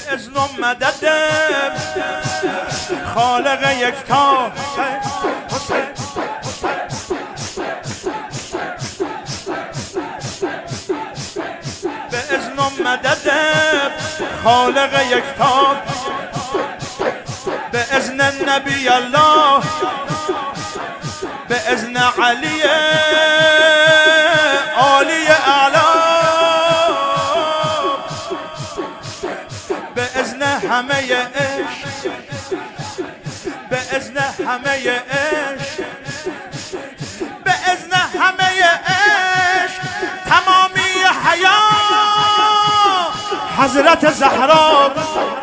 اذن و مدد خالق یکتا به اذن و مدد خالق یکتا به اذن نبی الله به اذن علی عالی اعلا به اذن همه عشق به اذن همه عشق به اذن همه عشق تمامی حیات حضرت زهرا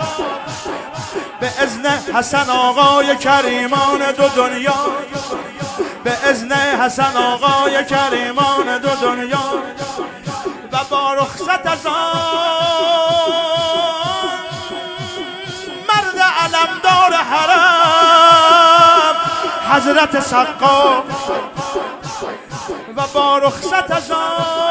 به اذن حسن آقای کریمان دو دنیا به اذن حسن آقای کریمان دو دنیا و با رخصت از آن مرد علمدار حرم حضرت سقا و با رخصت از آن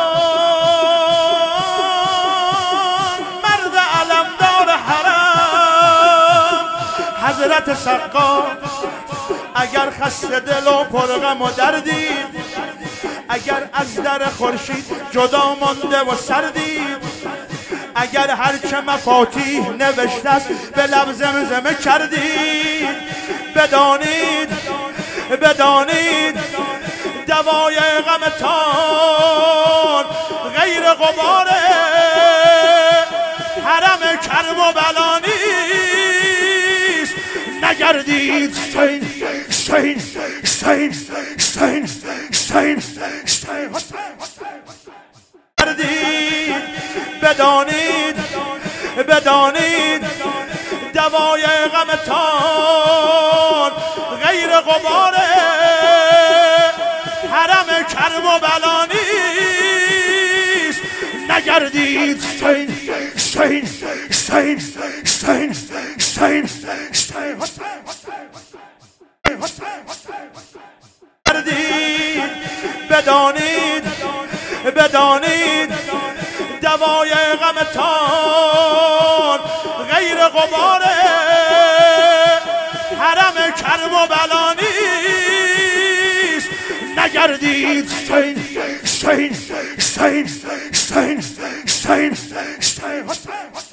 مرد علمدار حرم حضرت سقا اگر خسته دل و پرغم و دردی اگر از در خورشید جدا مانده و سردی اگر هرچه مفاتیح نوشته است به لب زمزمه کردی بدانید بدانید دوای غمتان غیر غبار حرم کرب و بلا نیست نگردید stein بدانید بدانید دوای غمتان غیر غبار حرم کرب و بلا نیست نگردید بدانید بدانید دوای غمتان غیر غبار حرم کرب و بلا نیست نگردید stein